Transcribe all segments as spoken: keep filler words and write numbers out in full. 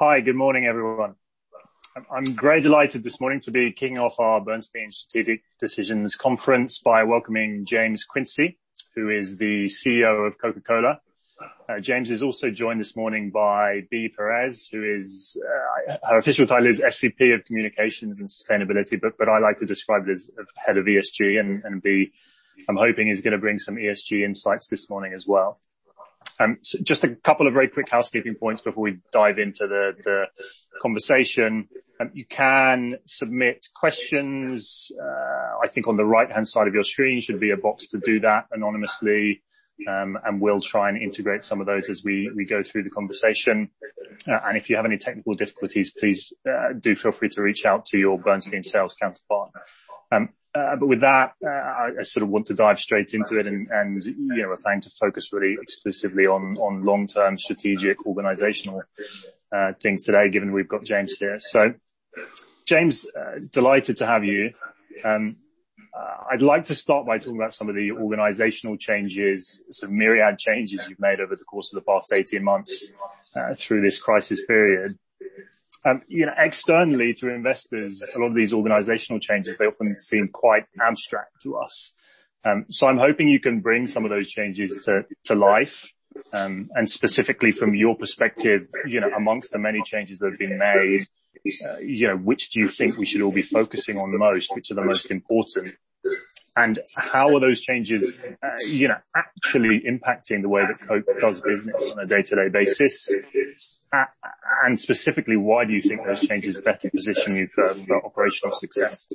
Hi, good morning, everyone. I'm very delighted this morning to be kicking off our Bernstein Strategic Decisions Conference by welcoming James Quincey, who is the C E O of Coca-Cola. Uh, James is also joined this morning by Bea Perez, who is, uh, her official title is S V P of Communications and Sustainability, but, but I like to describe it as Head of E S G, and, and Bea, I'm hoping, is going to bring some E S G insights this morning as well. Um, so just a couple of very quick housekeeping points before we dive into the, the conversation. Um, you can submit questions. Uh, I think on the right-hand side of your screen should be a box to do that anonymously, um, and we'll try and integrate some of those as we, we go through the conversation. Uh, and if you have any technical difficulties, please uh, do feel free to reach out to your Bernstein sales counterpart. Um, Uh, but with that, uh, I, I sort of want to dive straight into it and, and you know, we're planning to focus really exclusively on, on long-term strategic organizational uh, things today, given we've got James here. So, James, uh, delighted to have you. Um, uh, I'd like to start by talking about some of the organizational changes, some myriad changes you've made over the course of the past eighteen months uh, through this crisis period. Um, you know, externally to investors, a lot of these organizational changes, they often seem quite abstract to us. Um, so I'm hoping you can bring some of those changes to, to life. Um, and specifically from your perspective, you know, amongst the many changes that have been made, uh, you know, which do you think we should all be focusing on most? Which are the most important? And how are those changes, uh, you know, actually impacting the way that Coke does business on a day-to-day basis? Uh, and specifically, why do you think those changes better position you for, for operational success?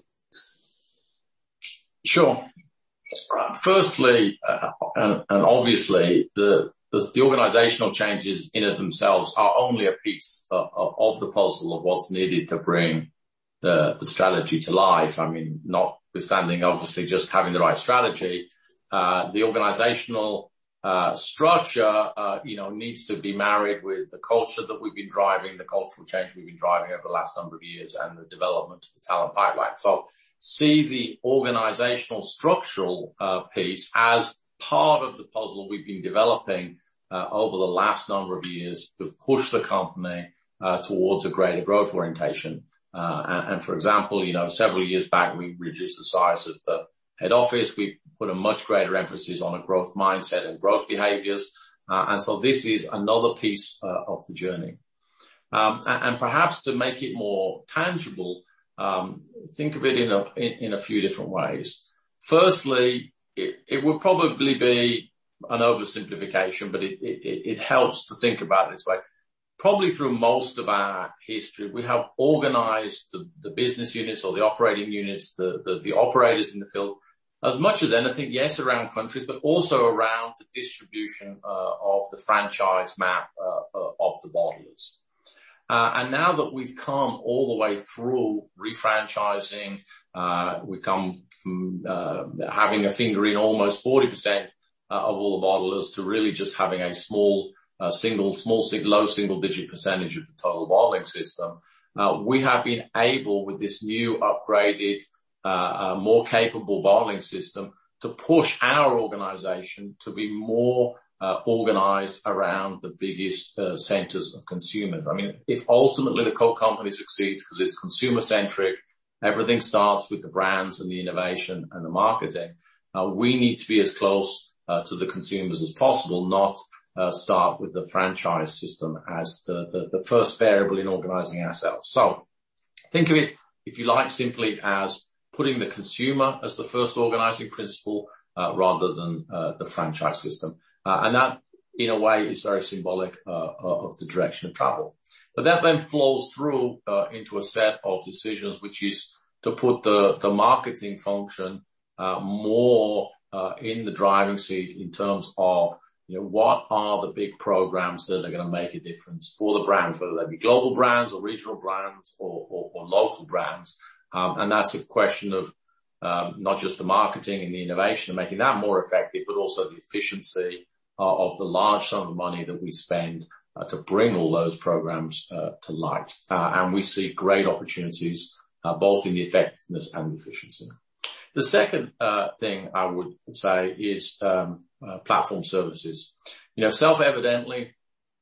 Sure. Firstly, uh, and, and obviously, the, the, the organizational changes in and themselves are only a piece uh, of the puzzle of what's needed to bring the, the strategy to life. I mean, notwithstanding obviously just having the right strategy, uh, the organizational uh, structure, uh, you know, needs to be married with the culture that we've been driving, the cultural change we've been driving over the last number of years, and the development of the talent pipeline. So see the organizational structural uh, piece as part of the puzzle we've been developing uh, over the last number of years to push the company uh, towards a greater growth orientation. Uh, and, and for example, you know, several years back, we reduced the size of the head office. We put a much greater emphasis on a growth mindset and growth behaviors. Uh, and so this is another piece uh, of the journey. Um, and, and perhaps to make it more tangible, um, think of it in a, in, in a few different ways. Firstly, it, it would probably be an oversimplification, but it, it, it helps to think about it this way. Probably through most of our history, we have organized the, the business units or the operating units, the, the, the operators in the field, as much as anything, yes, around countries, but also around the distribution uh, of the franchise map uh, uh, of the bottlers. Uh, and now that we've come all the way through refranchising, uh, we come from uh, having a finger in almost forty percent uh, of all the bottlers to really just having a small A single, small, low single-digit percentage of the total bottling system. Uh, we have been able, with this new upgraded, uh, uh, more capable bottling system, to push our organization to be more uh, organized around the biggest uh, centers of consumers. I mean, if ultimately the Coke company succeeds because it's consumer-centric, everything starts with the brands and the innovation and the marketing. Uh, we need to be as close uh, to the consumers as possible, not Uh, start with the franchise system as the, the, the first variable in organizing ourselves. So think of it, if you like, simply as putting the consumer as the first organizing principle uh, rather than uh, the franchise system. Uh, and that, in a way, is very symbolic uh, of the direction of travel. But that then flows through uh, into a set of decisions, which is to put the, the marketing function uh, more uh, in the driving seat in terms of You know, what are the big programs that are going to make a difference for the brands, whether they be global brands or regional brands or, or, or local brands. Um, and that's a question of um, not just the marketing and the innovation and making that more effective, but also the efficiency uh, of the large sum of money that we spend uh, to bring all those programs uh, to light. Uh, and we see great opportunities uh, both in the effectiveness and the efficiency. The second uh, thing I would say is um, uh, platform services. You know, self-evidently,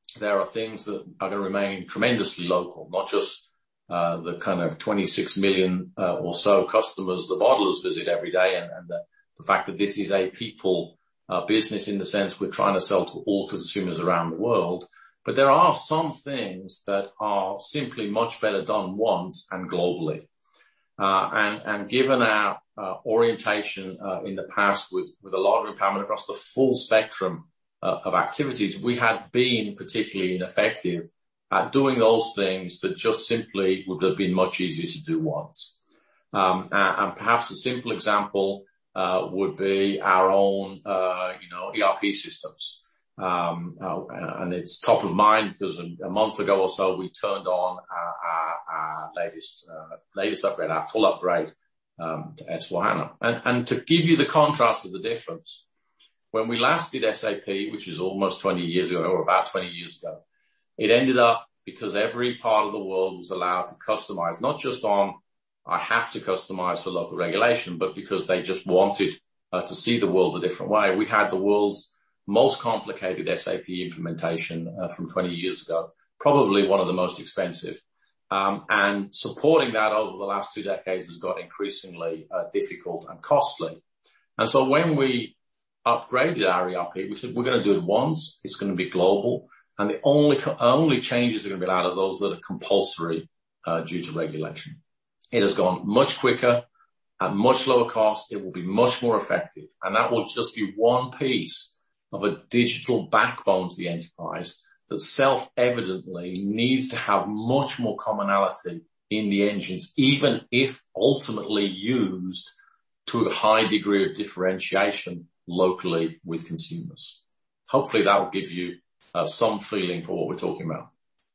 there are things that are going to remain tremendously local, not just uh, the kind of twenty-six million uh, or so customers the bottlers visit every day, and, and the, the fact that this is a people uh, business in the sense we're trying to sell to all consumers around the world. But there are some things that are simply much better done once and globally. Uh, and, and given our uh, orientation uh, in the past with, with a lot of empowerment across the full spectrum uh, of activities, we had been particularly ineffective at doing those things that just simply would have been much easier to do once. Um, and, and perhaps a simple example uh, would be our own, uh, you know, E R P systems. Um, uh, and it's top of mind because a, a month ago or so we turned on our, our, our latest, uh, latest upgrade, our full upgrade, um, to S four HANA. And, and to give you the contrast of the difference, when we last did S A P, which is almost twenty years ago, or about twenty years ago, it ended up because every part of the world was allowed to customize, not just on, I have to customize for local regulation, but because they just wanted uh, to see the world a different way. We had the world's most complicated S A P implementation uh, from twenty years ago, probably one of the most expensive. Um, and supporting that over the last two decades has got increasingly uh, difficult and costly. And so when we upgraded our E R P, we said we're going to do it once, it's going to be global, and the only only changes are going to be allowed are those that are compulsory uh, due to regulation. It has gone much quicker, at much lower cost, it will be much more effective, and that will just be one piece of a digital backbone to the enterprise that self-evidently needs to have much more commonality in the engines, even if ultimately used to a high degree of differentiation locally with consumers. Hopefully that will give you uh, some feeling for what we're talking about.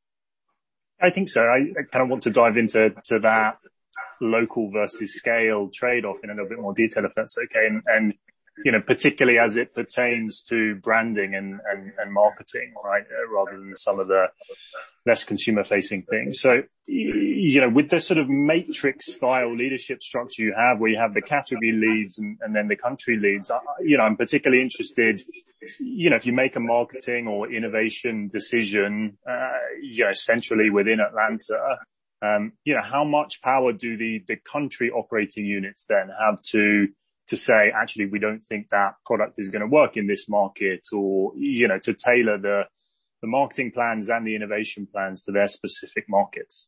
I think so. I, I kind of want to dive into to that local versus scale trade-off in a little bit more detail, if that's okay. And, and you know, particularly as it pertains to branding and, and, and marketing, right, rather than some of the less consumer-facing things. So, you know, with this sort of matrix-style leadership structure you have, where you have the category leads and, and then the country leads, you know, I'm particularly interested, you know, if you make a marketing or innovation decision, uh, you know, centrally within Atlanta, um, you know, how much power do the, the country operating units then have to to say, actually, we don't think that product is going to work in this market, or, you know, to tailor the, the marketing plans and the innovation plans to their specific markets?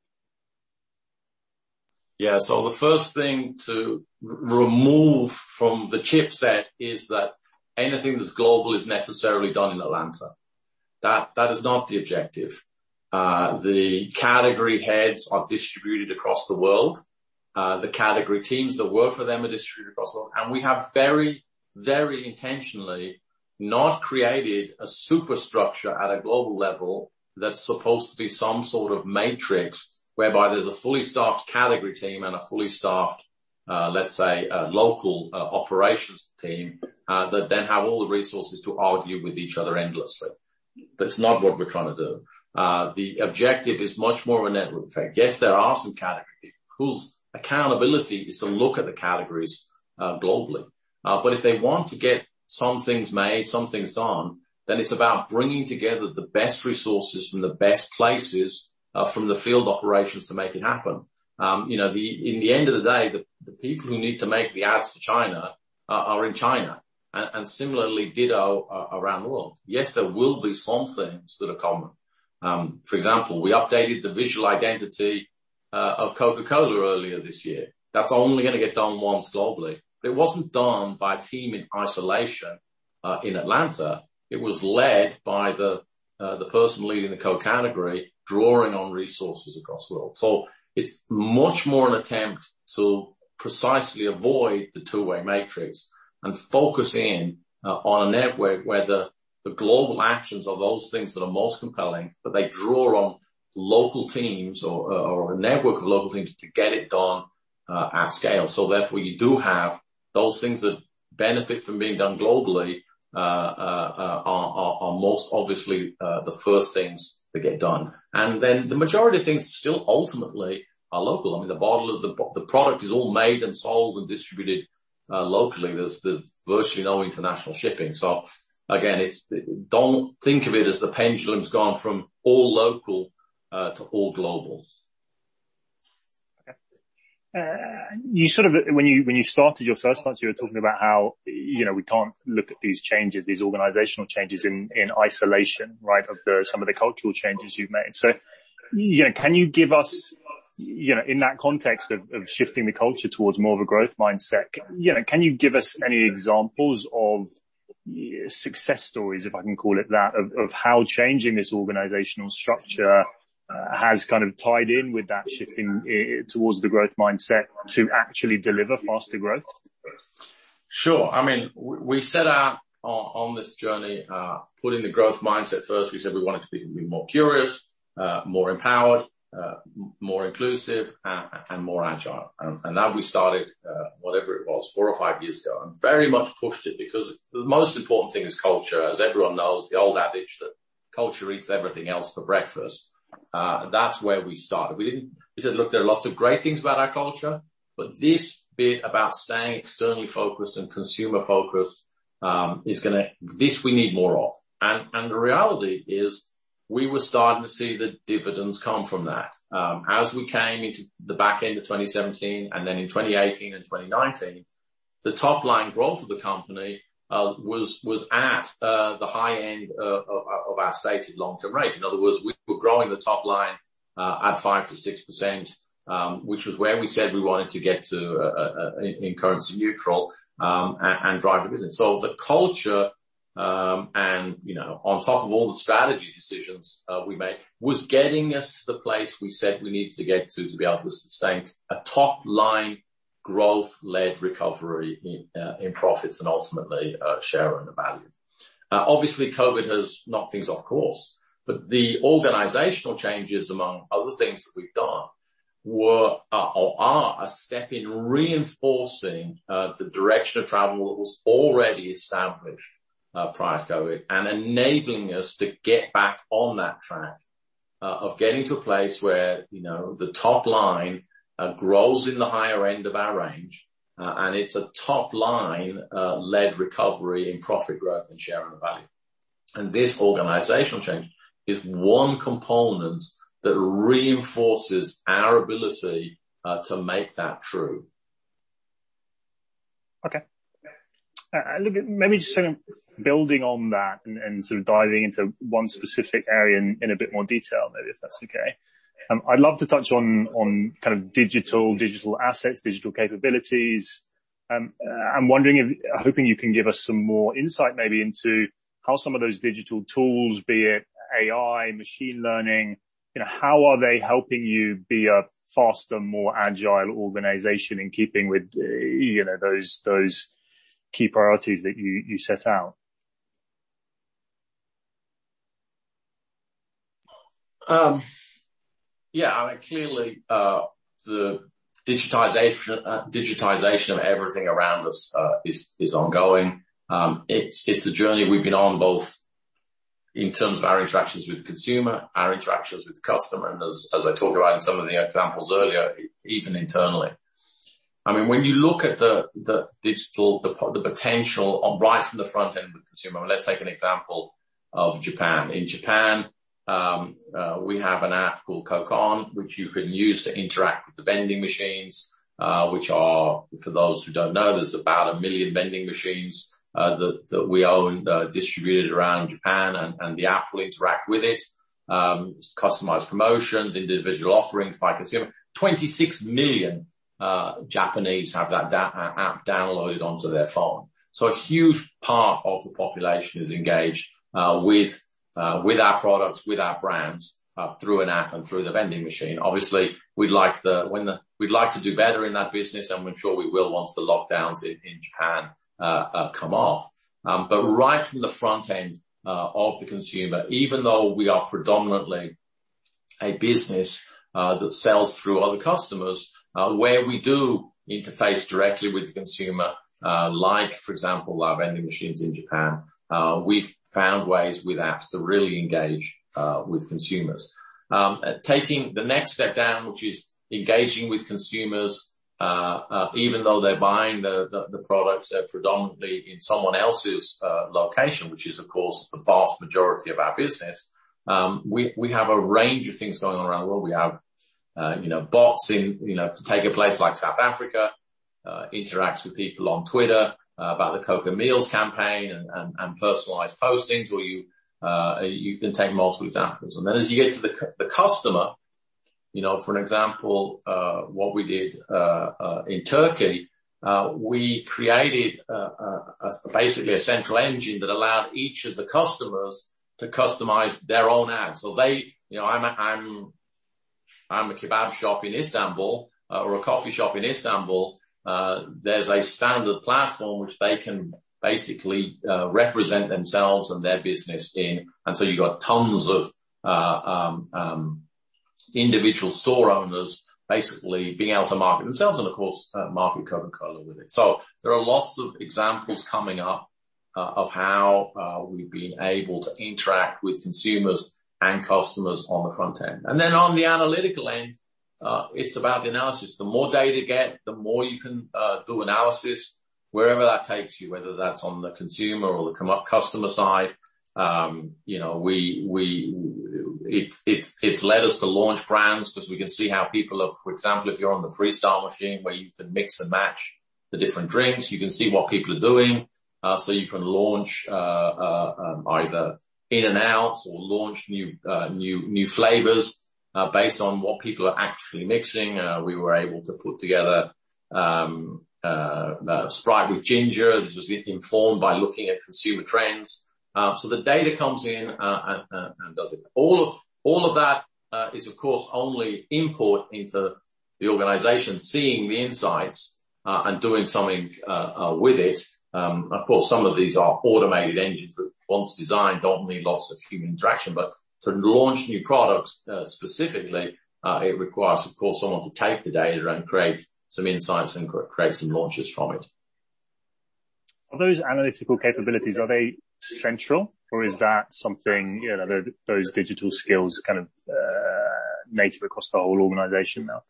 Yeah, so the first thing to r- remove from the chipset is that anything that's global is necessarily done in Atlanta. That, that is not the objective. Uh, the category heads are distributed across the world. Uh, the category teams that work for them are distributed across the world. And we have very, very intentionally not created a superstructure at a global level that's supposed to be some sort of matrix whereby there's a fully staffed category team and a fully staffed, uh, let's say, uh, local uh, operations team uh, that then have all the resources to argue with each other endlessly. That's not what we're trying to do. Uh, the objective is much more of a network effect. Yes, there are some category people whose accountability is to look at the categories uh, globally. Uh, but if they want to get some things made, some things done, then it's about bringing together the best resources from the best places uh, from the field operations to make it happen. Um, you know, the, in the end of the day, the, the people who need to make the ads to China uh, are in China, and, and similarly ditto uh, around the world. Yes, there will be some things that are common. Um, for example, we updated the visual identity Uh, of Coca-Cola earlier this year. That's only going to get done once globally. It wasn't done by a team in isolation uh, in Atlanta. It was led by the uh, the person leading the Coke category, drawing on resources across the world. So it's much more an attempt to precisely avoid the two-way matrix and focus in uh, on a network where the, the global actions are those things that are most compelling, but they draw on local teams or, or a network of local teams to get it done uh, at scale. So therefore you do have those things that benefit from being done globally uh, uh, uh are, are, are most obviously uh, the first things that get done. And then the majority of things still ultimately are local. I mean, the bottle of the, the product is all made and sold and distributed uh, locally. There's, there's virtually no international shipping. So again, it's, don't think of it as the pendulum's gone from all local uh, to all global. Uh, you sort of, when you, when you started your first answer, you were talking about how, you know, we can't look at these changes, these organizational changes in, in isolation, right, of the, some of the cultural changes you've made. So, you know, can you give us, you know, in that context of, of shifting the culture towards more of a growth mindset, you know, can you give us any examples of success stories, if I can call it that, of, of how changing this organizational structure Uh, has kind of tied in with that shifting uh, towards the growth mindset to actually deliver faster growth? Sure. I mean, we set out on, on this journey, uh, putting the growth mindset first. We said we wanted to be, be more curious, uh, more empowered, uh, more inclusive, and, and more agile. And, and that we started, uh, whatever it was, four or five years ago, and very much pushed it because the most important thing is culture. As everyone knows, the old adage that culture eats everything else for breakfast. Uh, that's where we started. We didn't, we said, look, there are lots of great things about our culture, but this bit about staying externally focused and consumer focused, um, is going to, this we need more of. And, and the reality is we were starting to see the dividends come from that. Um, as we came into the back end of twenty seventeen and then in twenty eighteen and twenty nineteen, the top line growth of the company Uh, was, was at, uh, the high end, uh, of, of our stated long-term rate. In other words, we were growing the top line, uh, at five to six percent, um, which was where we said we wanted to get to, uh, uh in currency neutral, um, and, and drive the business. So the culture, um, and, you know, on top of all the strategy decisions, uh, we made was getting us to the place we said we needed to get to, to be able to sustain a top line growth-led recovery in, uh, in profits and ultimately uh, shareholder value. Uh, obviously, COVID has knocked things off course, but the organizational changes, among other things that we've done, were uh, or are a step in reinforcing uh, the direction of travel that was already established uh, prior to COVID and enabling us to get back on that track uh, of getting to a place where, you know, the top line Uh, grows in the higher end of our range, uh, and it's a top line, uh, led recovery in profit growth and shareholder value. And this organizational change is one component that reinforces our ability, uh, to make that true. Okay. Uh, look, maybe just sort of building on that and, and sort of diving into one specific area in, in a bit more detail, maybe, if that's okay. Um, I'd love to touch on, on kind of digital, digital assets, digital capabilities. Um, I'm wondering if, hoping you can give us some more insight maybe into how some of those digital tools, be it A I, machine learning, you know, how are they helping you be a faster, more agile organization in keeping with, uh, you know, those, those key priorities that you, you set out? Um, Yeah, I mean, clearly, uh, the digitization, uh, digitization of everything around us, uh, is, is ongoing. Um, it's, it's the journey we've been on both in terms of our interactions with the consumer, our interactions with the customer, and as, as I talked about in some of the examples earlier, even internally. I mean, when you look at the, the digital, the, the potential on right from the front end of the consumer, I mean, let's take an example of Japan. In Japan, Um, uh, we have an app called Kokon, which you can use to interact with the vending machines, uh, which are, for those who don't know, there's about a million vending machines, uh, that, that we own, uh, distributed around Japan, and, and the app will interact with it, um, customized promotions, individual offerings by consumer. twenty-six million, uh, Japanese have that da- app downloaded onto their phone. So a huge part of the population is engaged, uh, with Uh, with our products, with our brands, uh, through an app and through the vending machine. Obviously, we'd like the, when the, we'd like to do better in that business, and I'm sure we will once the lockdowns in, in Japan, uh, uh, come off. Um, but right from the front end, uh, of the consumer, even though we are predominantly a business, uh, that sells through other customers, uh, where we do interface directly with the consumer, uh, like, for example, our vending machines in Japan, uh, we've found ways with apps to really engage, uh, with consumers. Um, taking the next step down, which is engaging with consumers, uh, uh, even though they're buying the, the, the products, they're predominantly in someone else's, uh, location, which is, of course, the vast majority of our business. Um, we, we have a range of things going on around the world. We have, uh, you know, bots in, you know, to take a place like South Africa, uh, interacts with people on Twitter, uh, about the Cocoa Meals campaign and, and, and personalized postings, or you, uh, you can take multiple examples. And then as you get to the, the customer, you know, for an example, uh, what we did, uh, uh, in Turkey, uh, we created, uh, uh, a, basically a central engine that allowed each of the customers to customize their own ad. So they, you know, I'm, a, I'm, I'm a kebab shop in Istanbul, uh, or a coffee shop in Istanbul. Uh, there's a standard platform which they can basically, uh, represent themselves and their business in. And so you've got tons of, uh, um, um, individual store owners basically being able to market themselves and, of course, uh, market Coca-Cola with it. So there are lots of examples coming up uh, of how uh, we've been able to interact with consumers and customers on the front end. And then on the analytical end, uh, it's about the analysis. The more data you get, the more you can uh, do analysis wherever that takes you, whether that's on the consumer or the customer side. Um, you know, we, we, it's, it's, it's led us to launch brands because we can see how people have, for example, if you're on the Freestyle machine where you can mix and match the different drinks, you can see what people are doing. Uh, so you can launch, uh, uh, um, either in and outs or launch new, uh, new, new flavors, uh, based on what people are actually mixing. Uh, we were able to put together, um, uh, uh Sprite with ginger. This was informed by looking at consumer trends. Uh, so the data comes in, uh, and, and does it. All of, all of that, uh, is of course only input into the organization seeing the insights, uh, and doing something, uh, uh, with it. Um, of course, some of these are automated engines that once designed don't need lots of human interaction, but to launch new products, uh, specifically, uh, it requires, of course, someone to take the data and create some insights and create some launches from it. Are those analytical capabilities, are they central, or is that something, you know, the, those digital skills kind of uh, native across the whole organization now?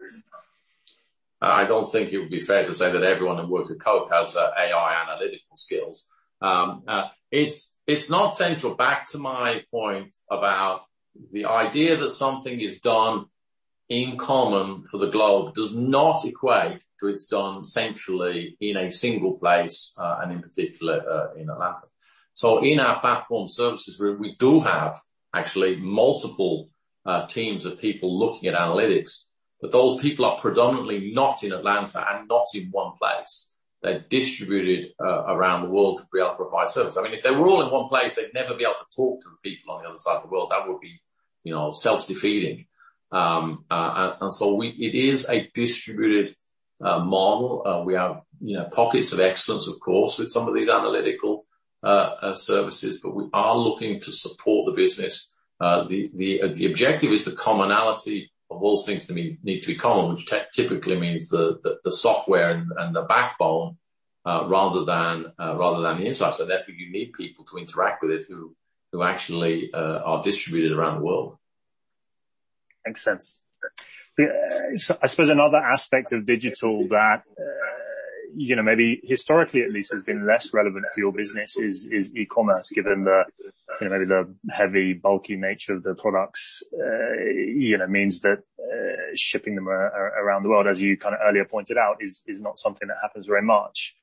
I don't think it would be fair to say that everyone who works at Coke has uh, A I analytical skills. Um, uh, it's it's not central. Back to my point about the idea that something is done in common for the globe does not equate to it's done centrally in a single place, uh, and in particular uh, in Atlanta. So in our platform services, we, we do have actually multiple uh, teams of people looking at analytics, but those people are predominantly not in Atlanta and not in one place. They're distributed uh, around the world to be able to provide service. I mean, if they were all in one place, they'd never be able to talk to the people on the other side of the world. That would be, you know, self-defeating. Um, uh, and, and so we, it is a distributed uh, model. Uh, we have, you know, pockets of excellence, of course, with some of these analytical uh, uh services, but we are looking to support the business. Uh, the, the, uh, the objective is the commonality of those things to be, need to be common, which te- typically means the, the, the software and, and the backbone, uh, rather than, uh, rather than the insights. So therefore you need people to interact with it who, who actually, uh, are distributed around the world. Makes sense. So I suppose another aspect of digital that, uh, you know, maybe historically at least has been less relevant for your business is, is e-commerce, given the, you know, maybe the heavy, bulky nature of the products, uh, you know, means that, uh, shipping them ar- around the world, as you kind of earlier pointed out, is, is not something that happens very much.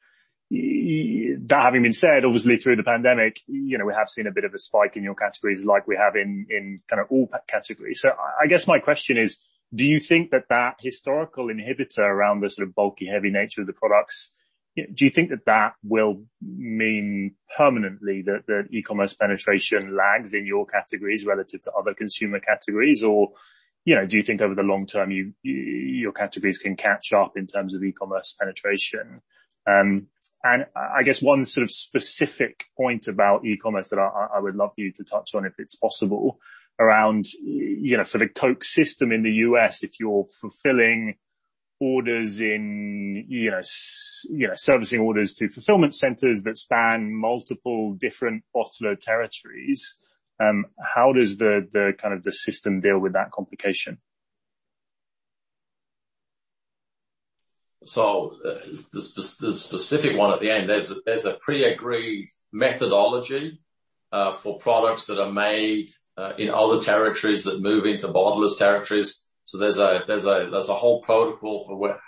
That having been said, obviously through the pandemic, you know, we have seen a bit of a spike in your categories like we have in, in kind of all categories. So I guess my question is, do you think that that historical inhibitor around the sort of bulky, heavy nature of the products, do you think that that will mean permanently that the e-commerce penetration lags in your categories relative to other consumer categories? Or, you know, do you think over the long term, you, you your categories can catch up in terms of e-commerce penetration? Um, and I guess one sort of specific point about e-commerce that I, I would love you to touch on, if it's possible, around, you know, for the Coke system in the U S, if you're fulfilling orders in, you know, you know, servicing orders to fulfillment centers that span multiple different bottler territories, um, how does the, the kind of the system deal with that complication? so uh, the, the specific one at the end, there's a, there's a pre-agreed methodology uh, for products that are made uh, in other territories that move into bottlers territories. So there's a there's a there's a whole protocol for where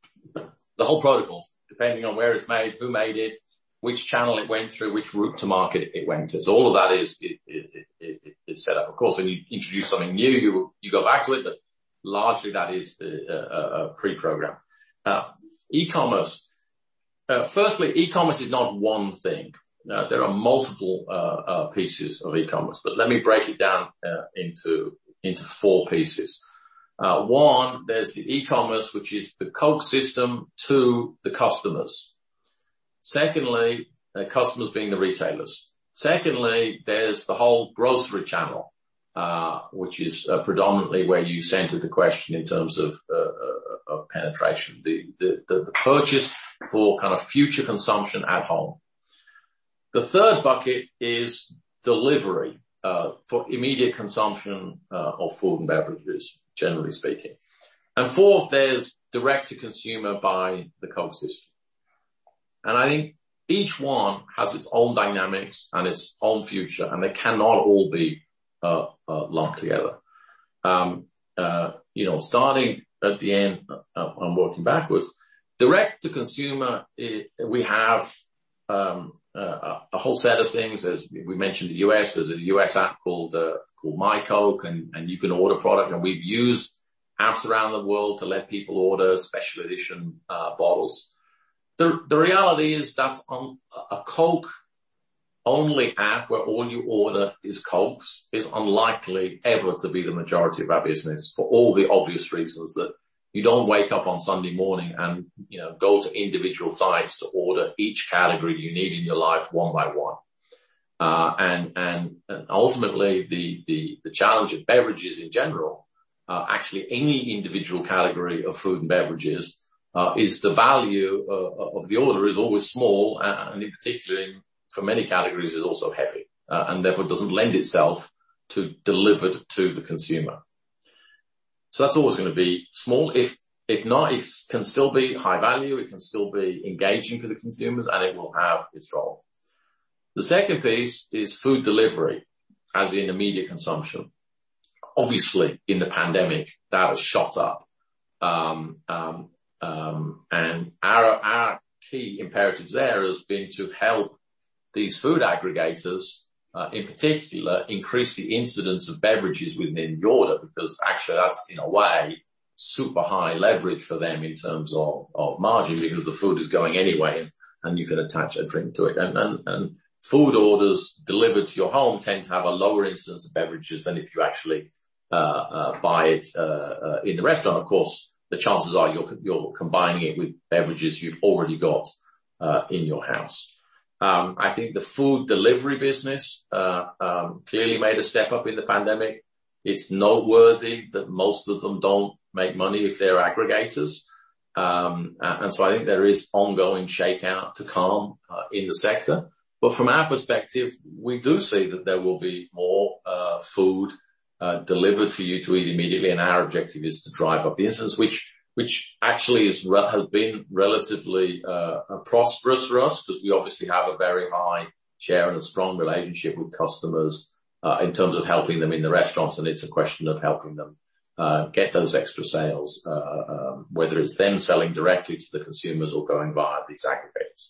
the whole protocol, depending on where it's made, who made it, which channel it went through, which route to market it went to. So all of that is it, it, it, it, is set up. Of course, when you introduce something new, you you go back to it, but largely that is a, a, a pre-program. Uh, e-commerce. Uh, firstly, e-commerce is not one thing. Uh, there are multiple uh, uh, pieces of e-commerce, but let me break it down uh, into into four pieces. Uh, one, there's the e-commerce, which is the Coke system to the customers. Secondly, uh, customers being the retailers. Secondly, there's the whole grocery channel, uh, which is uh, predominantly where you centered the question in terms of, uh, uh, of penetration, the, the, the, the purchase for kind of future consumption at home. The third bucket is delivery, uh, for immediate consumption, uh, of food and beverages, generally speaking. And fourth, there's direct to consumer by the Coke system. And I think each one has its own dynamics and its own future, and they cannot all be uh, uh lumped together. Um, uh, you know, starting at the end uh, and working backwards, direct to consumer, it, we have um uh, a whole set of things. As we mentioned, the U S, there's a U S app called uh, called My Coke, and, and you can order product, and we've used apps around the world to let people order special edition uh bottles. The, the reality is that's on a Coke only app where all you order is Cokes is unlikely ever to be the majority of our business, for all the obvious reasons that you don't wake up on Sunday morning and, you know, go to individual sites to order each category you need in your life one by one. Uh, and, and, and ultimately the, the, the challenge of beverages in general, uh, actually any individual category of food and beverages, Uh, is the value uh, of the order is always small, and in particular in, for many categories is also heavy, uh, and therefore doesn't lend itself to delivered to the consumer. So that's always going to be small. If, if not, it can still be high value, it can still be engaging for the consumers, and it will have its role. The second piece is food delivery, as in immediate consumption. Obviously, in the pandemic, that has shot up. Um, um, Um, and our, our key imperatives there has been to help these food aggregators, uh, in particular, increase the incidence of beverages within the order, because actually that's, in a way, super high leverage for them in terms of, of margin, because the food is going anyway, and, and you can attach a drink to it. And, and, and food orders delivered to your home tend to have a lower incidence of beverages than if you actually, uh, uh, buy it, uh, uh, in the restaurant. Of course, the chances are you're, you're combining it with beverages you've already got uh, in your house. Um, I think the food delivery business uh, um, clearly made a step up in the pandemic. It's noteworthy that most of them don't make money if they're aggregators. Um, and so I think there is ongoing shakeout to come uh, in the sector. But from our perspective, we do see that there will be more uh, food Uh, delivered for you to eat immediately, and our objective is to drive up the incidence, which which actually is has been relatively uh, prosperous for us, because we obviously have a very high share and a strong relationship with customers uh, in terms of helping them in the restaurants, and it's a question of helping them uh, get those extra sales, uh, um, whether it's them selling directly to the consumers or going via these aggregators.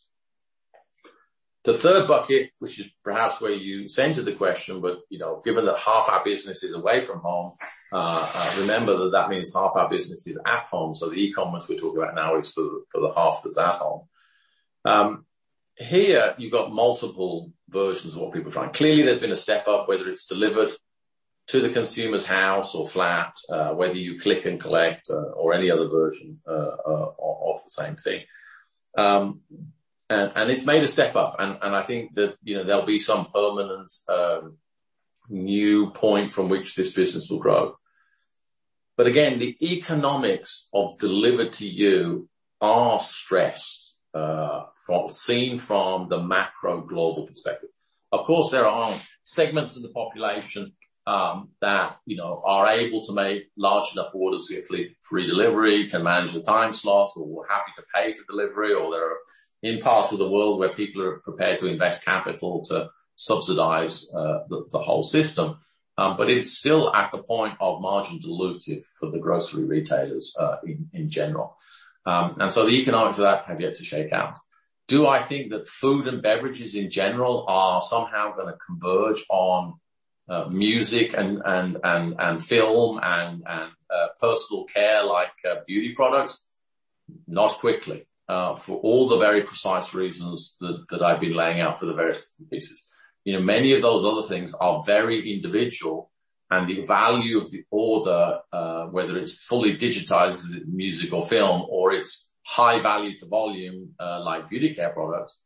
The third bucket, which is perhaps where you centered the question, but, you know, given that half our business is away from home, uh, uh remember that that means half our business is at home. So the e-commerce we're talking about now is for, for the half that's at home. Um, here you've got multiple versions of what people are trying. Clearly there's been a step up, whether it's delivered to the consumer's house or flat, uh, whether you click and collect, uh, or any other version, uh, uh, of the same thing. Um, And, and it's made a step up, and, and I think that, you know, there'll be some permanent, um, new point from which this business will grow. But again, the economics of delivered to you are stressed, uh, from, seen from the macro global perspective. Of course, there are segments of the population um, that, you know, are able to make large enough orders to get free delivery, can manage the time slots, or happy to pay for delivery, or they're in parts of the world where people are prepared to invest capital to subsidize uh, the, the whole system. Um, but it's still at the point of margin dilutive for the grocery retailers uh, in, in general. Um, and so the economics of that have yet to shake out. Do I think that food and beverages in general are somehow going to converge on uh, music and, and, and, and film and, and uh, personal care like uh, beauty products? Not quickly, uh, for all the very precise reasons that, that I've been laying out for the various different pieces. You know, many of those other things are very individual, and the value of the order, uh, whether it's fully digitized as it's music or film, or it's high value to volume, uh, like beauty care products,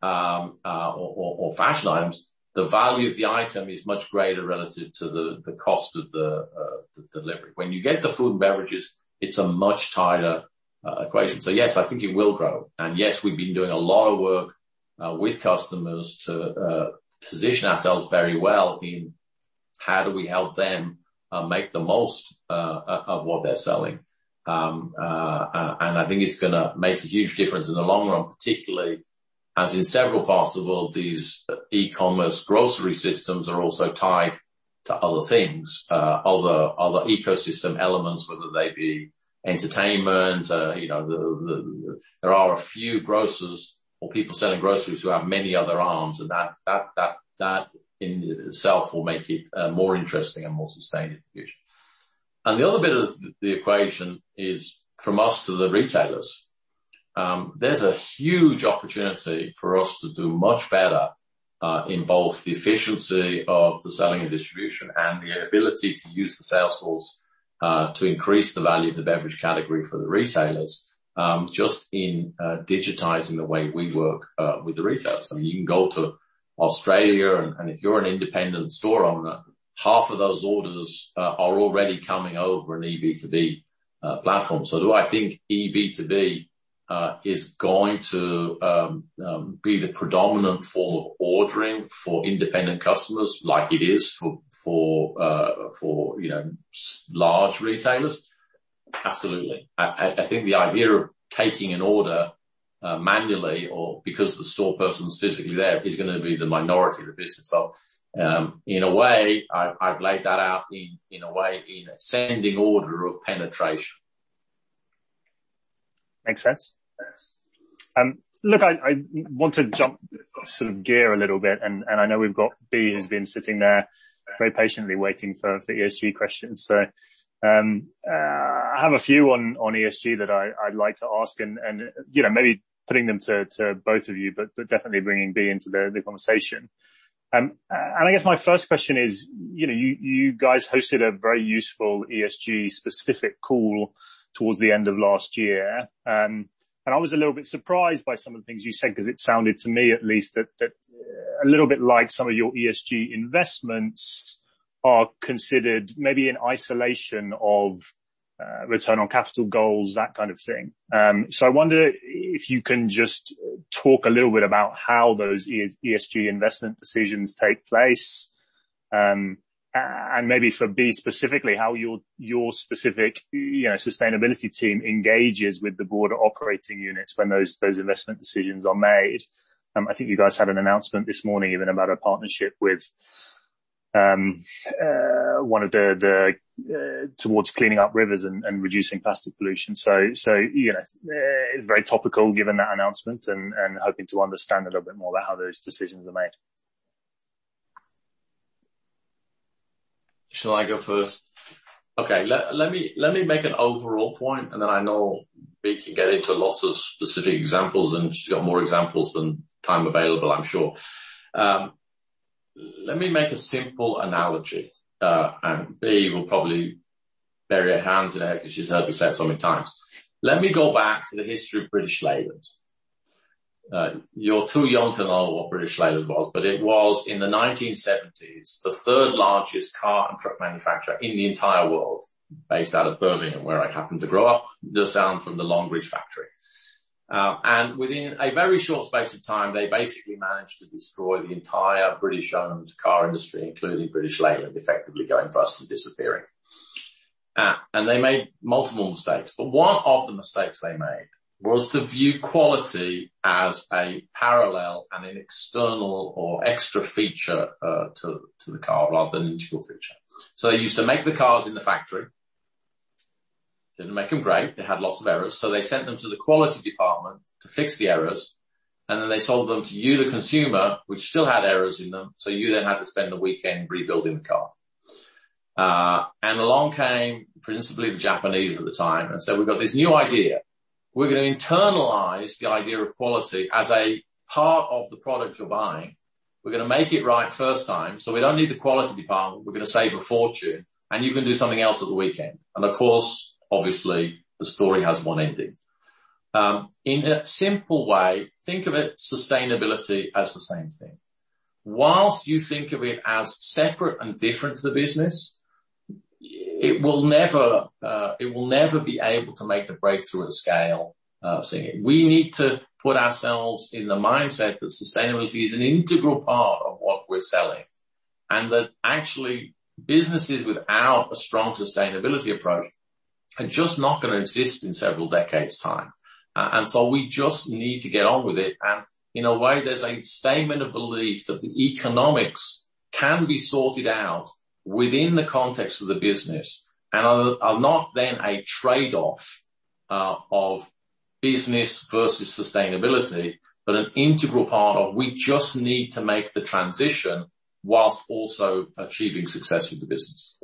um, uh, or, or, or fashion items, the value of the item is much greater relative to the, the cost of the, uh, the delivery. When you get the food and beverages, it's a much tighter uh, equation. So yes, I think it will grow. And yes, we've been doing a lot of work, uh, with customers to, uh, position ourselves very well in how do we help them uh, make the most uh, of what they're selling. Um, uh, uh, and I think it's going to make a huge difference in the long run, particularly as in several parts of the world, these e-commerce grocery systems are also tied to other things, uh, other, other ecosystem elements, whether they be entertainment, uh, you know, the, the, the, there are a few grocers or people selling groceries who have many other arms, and that, that, that, that in itself will make it uh, more interesting and more sustained in the future. And the other bit of the equation is from us to the retailers. Um, there's a huge opportunity for us to do much better, uh, in both the efficiency of the selling and distribution and the ability to use the sales force, uh, to increase the value of the beverage category for the retailers. Um, just in, uh, digitizing the way we work, uh, with the retailers. I mean, you can go to Australia and, and if you're an independent store owner, half of those orders, uh, are already coming over an E B two B, uh, platform. So do I think E B two B, uh, is going to, um, um, be the predominant form of ordering for independent customers like it is for, for, uh, for, you know, large retailers? Absolutely. I, I think the idea of taking an order uh, manually or because the store person's physically there is going to be the minority of the business. So, um, in a way, I, I've laid that out in, in a way, in ascending order of penetration. Makes sense. Um, look, I, I want to jump sort of gear a little bit, and, and I know we've got B who's been sitting there very patiently waiting for, for E S G questions. So, Um, uh, I have a few on, on E S G that I, I'd like to ask and, and, you know, maybe putting them to, to both of you, but, but definitely bringing B into the, the conversation. Um, and I guess my first question is, you know, you, you guys hosted a very useful E S G specific call towards the end of last year. Um, and I was a little bit surprised by some of the things you said, because it sounded to me at least that, that a little bit like some of your E S G investments are considered maybe in isolation of uh, return on capital goals, that kind of thing. Um, so I wonder if you can just talk a little bit about how those E S G investment decisions take place, um, and maybe for B specifically, how your your specific, you know, sustainability team engages with the broader operating units when those those investment decisions are made. Um, I think you guys had an announcement this morning even about a partnership with um, uh, one of the, the, uh, towards cleaning up rivers and, and reducing plastic pollution. So, so, you know, uh, it's very topical given that announcement, and, and hoping to understand a little bit more about how those decisions are made. Shall I go first? Okay, let, let me, let me make an overall point, and then I know we can get into lots of specific examples, and she's got more examples than time available, I'm sure. Um, Let me make a simple analogy, uh, and B will probably bury her hands in her head because she's heard me say it so many times. Let me go back to the history of British Leyland. Uh, you're too young to know what British Leyland was, but it was in the nineteen seventies, the third largest car and truck manufacturer in the entire world, based out of Birmingham, where I happened to grow up, just down from the Longbridge factory. Uh, and within a very short space of time, they basically managed to destroy the entire British-owned car industry, including British Leyland, effectively going bust and disappearing. Uh, and they made multiple mistakes. But one of the mistakes they made was to view quality as a parallel and an external or extra feature uh, to, to the car rather than an integral feature. So they used to make the cars in the factory. Didn't make them great. They had lots of errors. So they sent them to the quality department to fix the errors. And then they sold them to you, the consumer, which still had errors in them. So you then had to spend the weekend rebuilding the car. Uh, and along came principally the Japanese at the time and said, we've got this new idea. We're going to internalize the idea of quality as a part of the product you're buying. We're going to make it right first time. So we don't need the quality department. We're going to save a fortune and you can do something else at the weekend. And of course, obviously, the story has one ending. Um, in a simple way, think of it, sustainability as the same thing. Whilst you think of it as separate and different to the business, it will never, uh, it will never be able to make the breakthrough at scale. Uh, seeing it. We need to put ourselves in the mindset that sustainability is an integral part of what we're selling, and that actually businesses without a strong sustainability approach are just not going to exist in several decades' time. Uh, and so we just need to get on with it. And in a way, there's a statement of belief that the economics can be sorted out within the context of the business and are, are not then a trade-off uh, of business versus sustainability, but an integral part of we just need to make the transition whilst also achieving success with the business.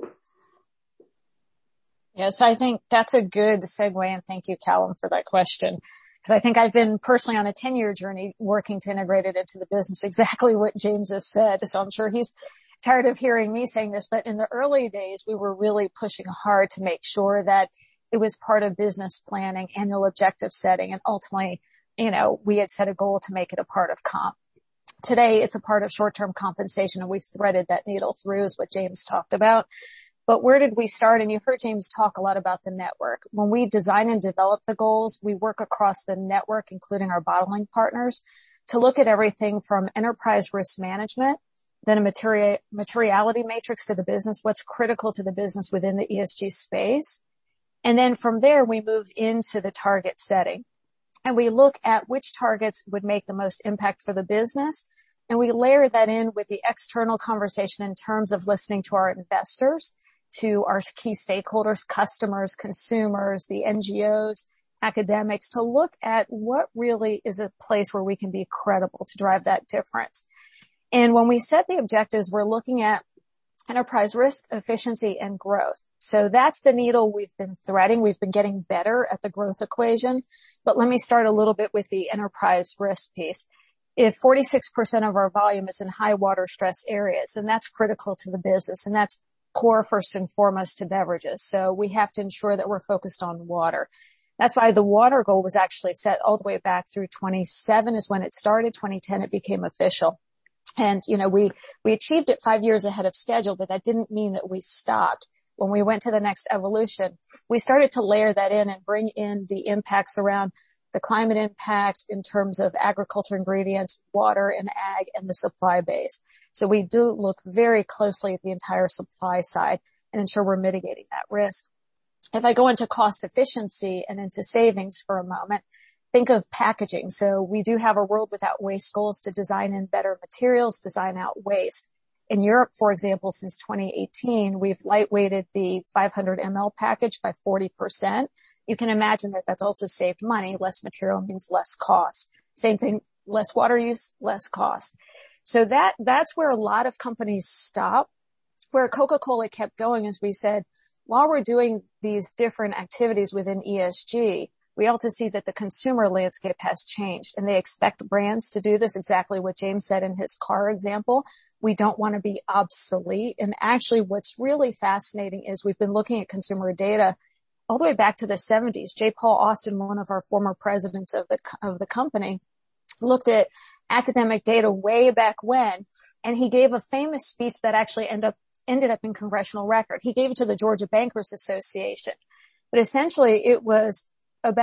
Yes, I think that's a good segue, and thank you, Callum, for that question. Because I think I've been personally on a ten-year journey working to integrate it into the business, exactly what James has said. So I'm sure he's tired of hearing me saying this, but in the early days, we were really pushing hard to make sure that it was part of business planning, annual objective setting, and ultimately, you know, we had set a goal to make it a part of comp. Today, it's a part of short-term compensation, and we've threaded that needle through, is what James talked about. But where did we start? And you heard James talk a lot about the network. When we design and develop the goals, we work across the network, including our bottling partners, to look at everything from enterprise risk management, then a materi- materiality matrix to the business, what's critical to the business within the E S G space. And then from there, we move into the target setting. And we look at which targets would make the most impact for the business. And we layer that in with the external conversation in terms of listening to our investors, to our key stakeholders, customers, consumers, the N G Os, academics, to look at what really is a place where we can be credible to drive that difference. And when we set the objectives, we're looking at enterprise risk, efficiency, and growth. So that's the needle we've been threading. We've been getting better at the growth equation. But let me start a little bit with the enterprise risk piece. If forty-six percent of our volume is in high water stress areas, then that's critical to the business, and that's core first and foremost to beverages. So we have to ensure that we're focused on water. That's why the water goal was actually set all the way back through twenty-seven is when it started. twenty ten, it became official. And, you know, we, we achieved it five years ahead of schedule, but that didn't mean that we stopped. When we went to the next evolution, we started to layer that in and bring in the impacts around the climate impact in terms of agriculture ingredients, water and ag, and the supply base. So we do look very closely at the entire supply side and ensure we're mitigating that risk. If I go into cost efficiency and into savings for a moment, think of packaging. So we do have a World Without Waste goals to design in better materials, design out waste. In Europe, for example, since twenty eighteen, we've lightweighted the five hundred milliliter package by forty percent. You can imagine that that's also saved money. Less material means less cost. Same thing, less water use, less cost. So that, that's where a lot of companies stop. Where Coca-Cola kept going is we said, while we're doing these different activities within E S G, we also see that the consumer landscape has changed, and they expect brands to do this, exactly what James said in his car example. We don't want to be obsolete. And actually what's really fascinating is we've been looking at consumer data all the way back to the seventies. J. Paul Austin, one of our former presidents of the, of the company, looked at academic data way back when, and he gave a famous speech that actually ended up, ended up in congressional record. He gave it to the Georgia Bankers Association. But essentially it was about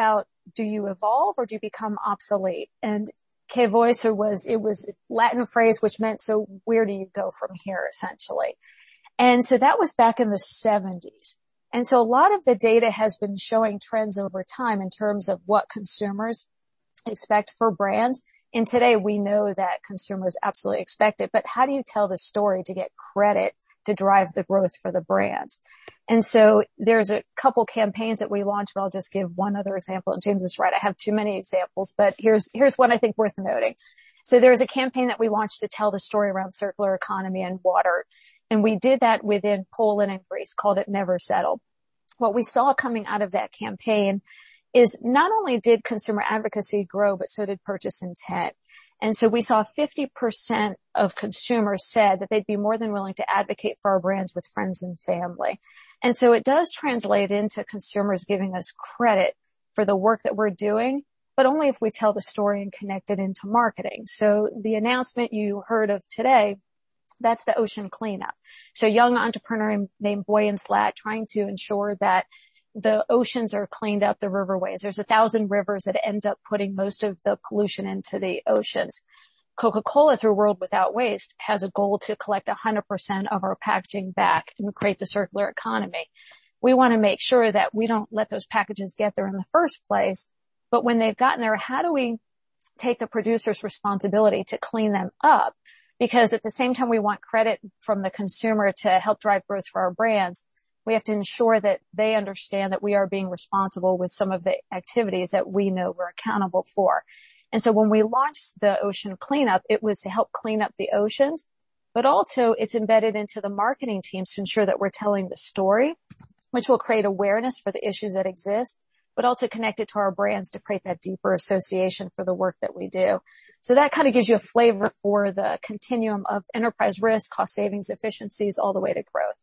do you evolve or do you become obsolete? And que voice was, it was a Latin phrase which meant, so where do you go from here, essentially? And so that was back in the seventies. And so a lot of the data has been showing trends over time in terms of what consumers expect for brands. And today we know that consumers absolutely expect it. But how do you tell the story to get credit to drive the growth for the brands? And so there's a couple campaigns that we launched, but I'll just give one other example. And James is right. I have too many examples, but here's, here's one I think worth noting. So there's a campaign that we launched to tell the story around circular economy and water. And we did that within Poland and Greece, called it Never Settle. What we saw coming out of that campaign is not only did consumer advocacy grow, but so did purchase intent. And so we saw fifty percent of consumers said that they'd be more than willing to advocate for our brands with friends and family. And so it does translate into consumers giving us credit for the work that we're doing, but only if we tell the story and connect it into marketing. So the announcement you heard of today, that's the ocean cleanup. So a young entrepreneur named Boyan Slat trying to ensure that the oceans are cleaned up, the riverways. There's a thousand rivers that end up putting most of the pollution into the oceans. Coca-Cola, through World Without Waste, has a goal to collect one hundred percent of our packaging back and create the circular economy. We want to make sure that we don't let those packages get there in the first place, but when they've gotten there, how do we take the producer's responsibility to clean them up? Because at the same time we want credit from the consumer to help drive growth for our brands, we have to ensure that they understand that we are being responsible with some of the activities that we know we're accountable for. And so when we launched the ocean cleanup, it was to help clean up the oceans, but also it's embedded into the marketing teams to ensure that we're telling the story, which will create awareness for the issues that exist, but also connect it to our brands to create that deeper association for the work that we do. So that kind of gives you a flavor for the continuum of enterprise risk, cost savings, efficiencies, all the way to growth.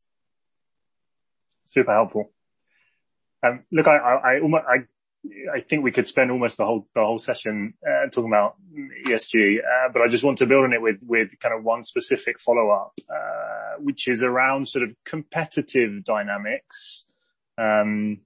Super helpful. Um, look, I, I, I, almost, I, I think we could spend almost the whole, the whole session, uh, talking about E S G, uh, but I just want to build on it with, with kind of one specific follow-up, uh, which is around sort of competitive dynamics. Um,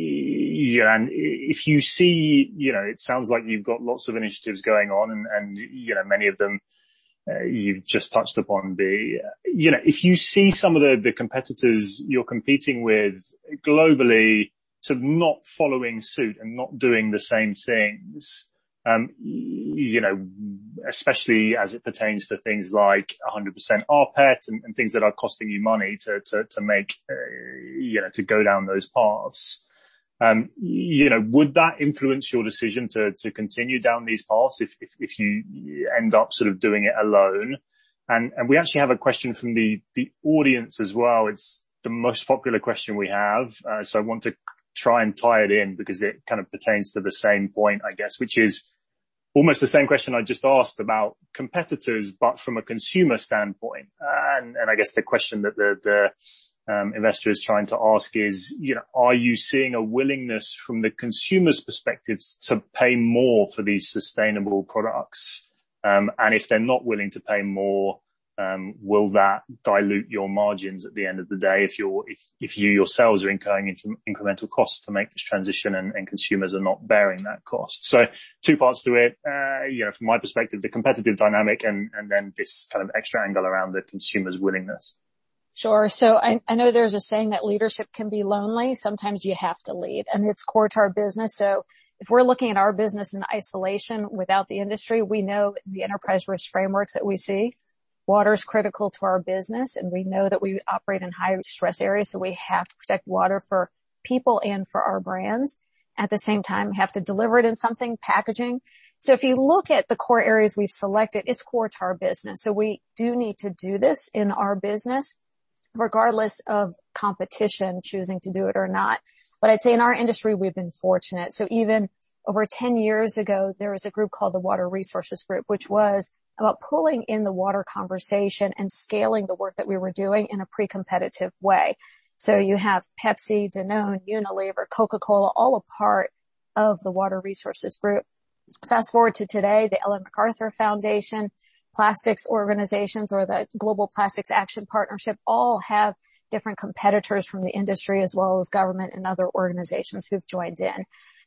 yeah, and if you see, you know, it sounds like you've got lots of initiatives going on and, and, you know, many of them, Uh, you've just touched upon. The, you know, if you see some of the, the competitors you're competing with globally sort of not following suit and not doing the same things, um, you know, especially as it pertains to things like one hundred percent R P E T and, and things that are costing you money to, to, to make, uh, you know, to go down those paths. Um, you know, would that influence your decision to, to continue down these paths if, if, if you end up sort of doing it alone? And, and we actually have a question from the, the audience as well. It's the most popular question we have. Uh, so I want to try and tie it in because it kind of pertains to the same point, I guess, which is almost the same question I just asked about competitors, but from a consumer standpoint. And, and I guess the question that the, the, Um, investor is trying to ask is, you know, are you seeing a willingness from the consumer's perspectives to pay more for these sustainable products? Um, and if they're not willing to pay more, um, will that dilute your margins at the end of the day if you're, if, if you yourselves are incurring inc- incremental costs to make this transition and, and consumers are not bearing that cost? So two parts to it, uh, you know, from my perspective, the competitive dynamic and, and then this kind of extra angle around the consumer's willingness. Sure. So I, I know there's a saying that leadership can be lonely. Sometimes you have to lead, and it's core to our business. So if we're looking at our business in isolation without the industry, we know the enterprise risk frameworks that we see, water is critical to our business, and we know that we operate in high stress areas, so we have to protect water for people and for our brands. At the same time, we have to deliver it in something, packaging. So if you look at the core areas we've selected, it's core to our business. So we do need to do this in our business, regardless of competition choosing to do it or not. But I'd say in our industry, we've been fortunate. So even over ten years ago, there was a group called the Water Resources Group, which was about pulling in the water conversation and scaling the work that we were doing in a pre-competitive way. So you have Pepsi, Danone, Unilever, Coca-Cola, all a part of the Water Resources Group. Fast forward to today, the Ellen MacArthur Foundation, plastics organizations, or the Global Plastics Action Partnership all have different competitors from the industry as well as government and other organizations who've joined in.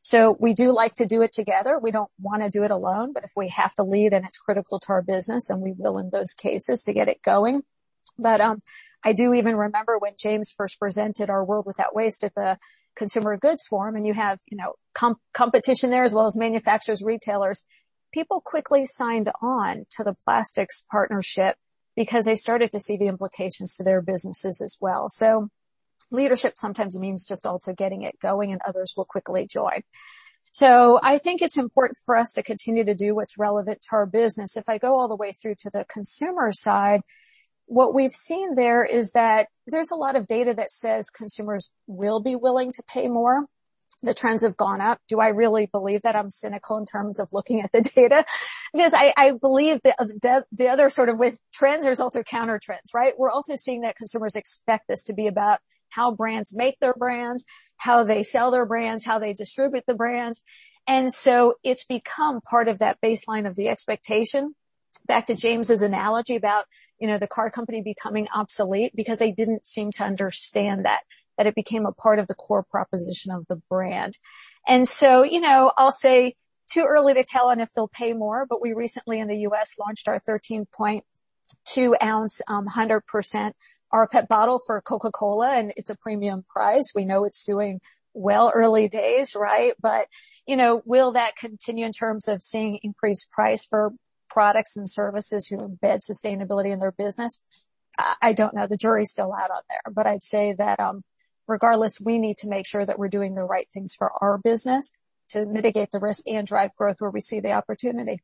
So we do like to do it together. We don't want to do it alone, but if we have to lead and it's critical to our business, and we will in those cases to get it going. But, um, I do even remember when James first presented our World Without Waste at the Consumer Goods Forum, and you have, you know, com- competition there as well as manufacturers, retailers. People quickly signed on to the plastics partnership because they started to see the implications to their businesses as well. So leadership sometimes means just also getting it going, and others will quickly join. So I think it's important for us to continue to do what's relevant to our business. If I go all the way through to the consumer side, what we've seen there is that there's a lot of data that says consumers will be willing to pay more. The trends have gone up. Do I really believe that? I'm cynical in terms of looking at the data, because I, I believe that the, the other sort of with trends, there's also counter trends, right? We're also seeing that consumers expect this to be about how brands make their brands, how they sell their brands, how they distribute the brands. And so it's become part of that baseline of the expectation. Back to James's analogy about, you know, the car company becoming obsolete because they didn't seem to understand that, that it became a part of the core proposition of the brand. And so, you know, I'll say too early to tell on if they'll pay more, but we recently in the U S launched our thirteen point two ounce, um, one hundred percent R P E T bottle for Coca-Cola, and it's a premium price. We know it's doing well, early days, right? But, you know, will that continue in terms of seeing increased price for products and services who embed sustainability in their business? I don't know. The jury's still out on there, but I'd say that, um, regardless, we need to make sure that we're doing the right things for our business to mitigate the risk and drive growth where we see the opportunity.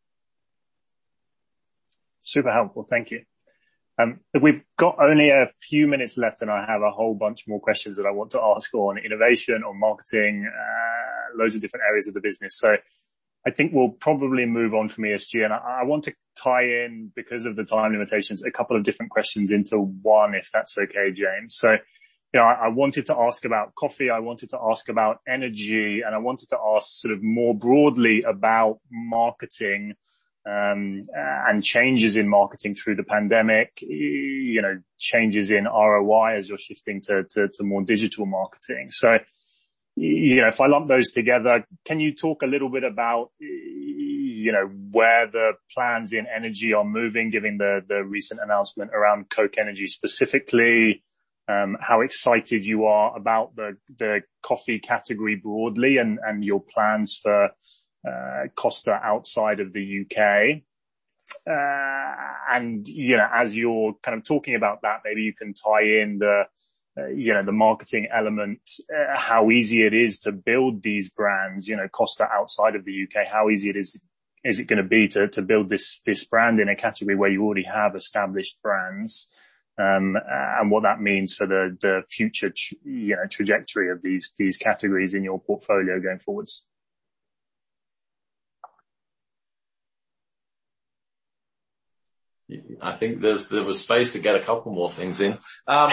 Super helpful. Thank you. Um, we've got only a few minutes left, and I have a whole bunch more questions that I want to ask on innovation, on marketing, uh, loads of different areas of the business. So I think we'll probably move on from E S G, and I, I want to tie in, because of the time limitations, a couple of different questions into one, if that's okay, James. So, you know, I, I wanted to ask about coffee, I wanted to ask about energy, and I wanted to ask sort of more broadly about marketing, um, and changes in marketing through the pandemic, you know, changes in R O I as you're shifting to, to, to more digital marketing. So, you know, if I lump those together, can you talk a little bit about, you know, where the plans in energy are moving, given the, the recent announcement around Coke Energy specifically, um, how excited you are about the, the coffee category broadly, and, and your plans for, uh, Costa outside of the U K. Uh, and, you know, as you're kind of talking about that, maybe you can tie in the, Uh, you know, the marketing element, uh, how easy it is to build these brands, you know, Costa outside of the U K, how easy it is, is it going to be to, to build this, this brand in a category where you already have established brands, um, and what that means for the, the future, tr- you know, trajectory of these, these categories in your portfolio going forwards. I think there's, there was space to get a couple more things in. Um,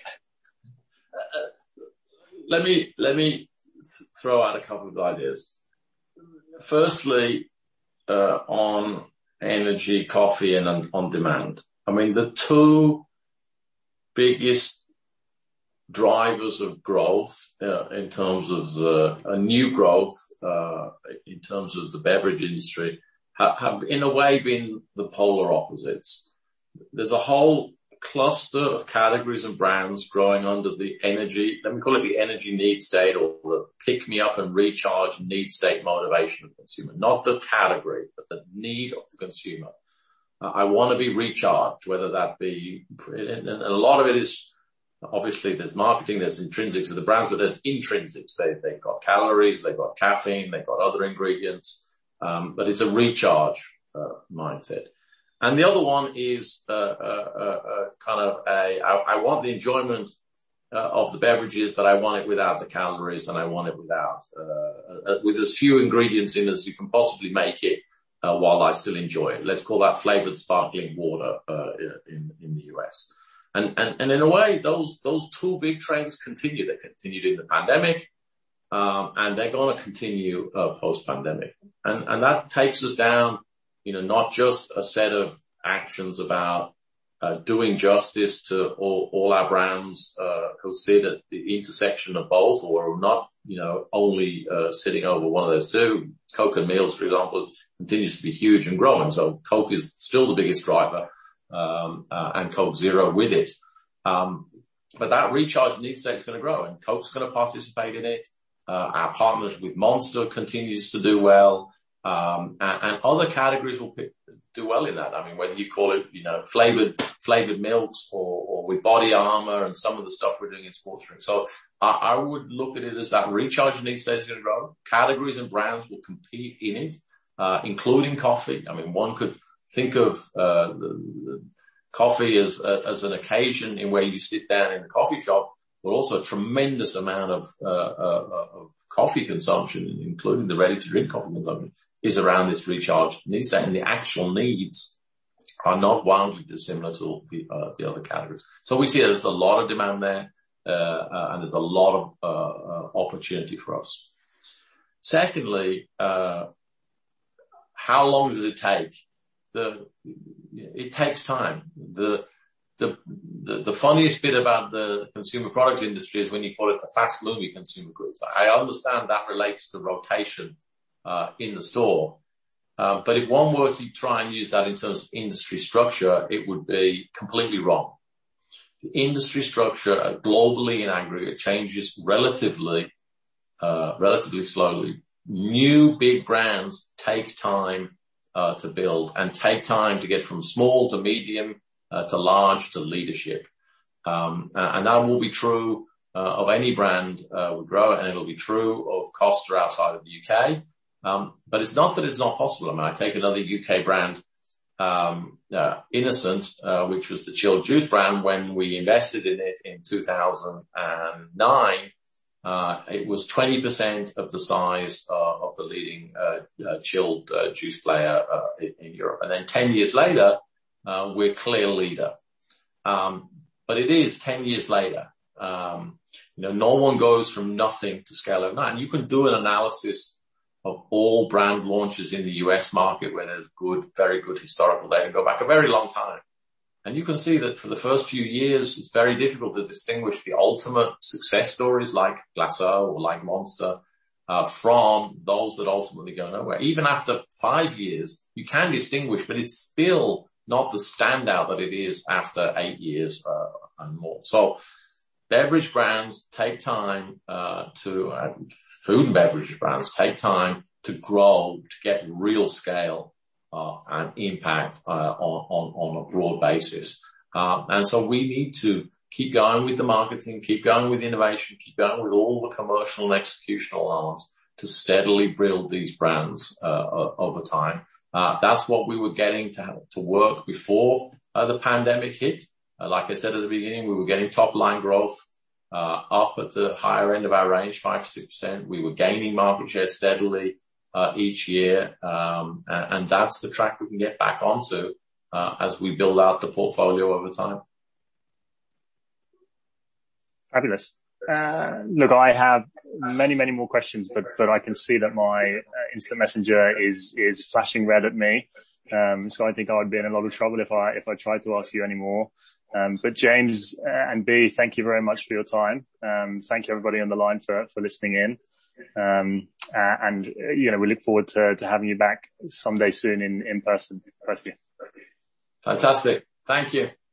Let me, let me th- throw out a couple of ideas. Firstly, uh, on energy, coffee, and on, on demand. I mean, the two biggest drivers of growth, uh, in terms of the, a new growth, uh, in terms of the beverage industry, have, have in a way been the polar opposites. There's a whole cluster of categories and brands growing under the energy, let me call it the energy need state, or the pick me up and recharge need state motivation of the consumer. Not the category, but the need of the consumer. Uh, I want to be recharged, whether that be, and a lot of it is, obviously there's marketing, there's intrinsics of the brands, but there's intrinsics. They, they've got calories, they've got caffeine, they've got other ingredients, um, but it's a recharge uh, mindset. And the other one is uh, uh, uh, kind of a, I, I want the enjoyment uh, of the beverages, but I want it without the calories, and I want it without, uh, uh, with as few ingredients in as you can possibly make it, uh, while I still enjoy it. Let's call that flavored sparkling water uh, in, in the U S. And, and, and in a way, those, those two big trends continue. They continued in the pandemic, um, and they're going to continue uh, post-pandemic. And, and that takes us down, you know, not just a set of actions about uh, doing justice to all, all our brands uh, who sit at the intersection of both, or are not you know, only uh, sitting over one of those two. Coke and meals, for example, continues to be huge and growing. So Coke is still the biggest driver, um, uh, and Coke Zero with it. Um, but that recharge need state is going to grow, and Coke's going to participate in it. Uh, our partners with Monster continues to do well, um, and, and other categories will pick, do well in that. I mean, whether you call it, you know, flavored, flavored milks or, or with Body Armor and some of the stuff we're doing in sports drinks. So I, I would look at it as that recharge need state is going to grow. Categories and brands will compete in it, uh, including coffee. I mean, one could think of, uh, the, the coffee as, uh, as an occasion in where you sit down in the coffee shop, but also a tremendous amount of, uh, uh, of coffee consumption, including the ready to drink coffee consumption, is around this recharge need state, and the actual needs are not wildly dissimilar to the, uh, the other categories. So we see that there's a lot of demand there, uh, uh and there's a lot of, uh, uh opportunity for us. Secondly, uh, how long does it take? The, it takes time. The, the, the, the funniest bit about the consumer products industry is when you call it the fast moving consumer goods. I understand that relates to rotation Uh, in the store. Uh, but if one were to try and use that in terms of industry structure, it would be completely wrong. The industry structure uh, globally in aggregate changes relatively, uh, relatively slowly. New big brands take time, uh, to build and take time to get from small to medium, uh, to large to leadership. Um, and that will be true, uh, of any brand, uh, we grow, and it'll be true of Costa outside of the U K. Um, but it's not that it's not possible. I mean, I take another U K brand, um, uh, Innocent, uh, which was the chilled juice brand. When we invested in it in two thousand nine, uh, it was twenty percent of the size, uh, of the leading, uh, uh chilled, uh, juice player, uh, in, in Europe. And then ten years later, uh, we're clear leader. Um, but it is ten years later. Um, you know, no one goes from nothing to scale overnight. And you can do an analysis of all brand launches in the U S market where there's good, very good historical data, go back a very long time. And you can see that for the first few years, it's very difficult to distinguish the ultimate success stories like Glacéau or like Monster, uh, from those that ultimately go nowhere. Even after five years, you can distinguish, but it's still not the standout that it is after eight years, uh, and more. So, beverage brands take time, uh, to, uh, food and beverage brands take time to grow, to get real scale, uh, and impact, uh, on, on, on a broad basis. Um, and so we need to keep going with the marketing, keep going with innovation, keep going with all the commercial and executional arms to steadily build these brands, uh, over time. Uh, that's what we were getting to have, to work before, uh, the pandemic hit. Uh, like I said at the beginning, we were getting top line growth, uh, up at the higher end of our range, five to six percent. We were gaining market share steadily, uh, each year. Um, and, and that's the track we can get back onto, uh, as we build out the portfolio over time. Fabulous. Uh, look, I have many, many more questions, but, but I can see that my uh, instant messenger is, is flashing red at me. Um, so I think I would be in a lot of trouble if I, if I tried to ask you any more. Um, but James uh, and B, thank you very much for your time. Um, thank you everybody on the line for, for listening in. Um, uh, and, uh, you know, we look forward to, to having you back someday soon in, in person. Fantastic. Thank you.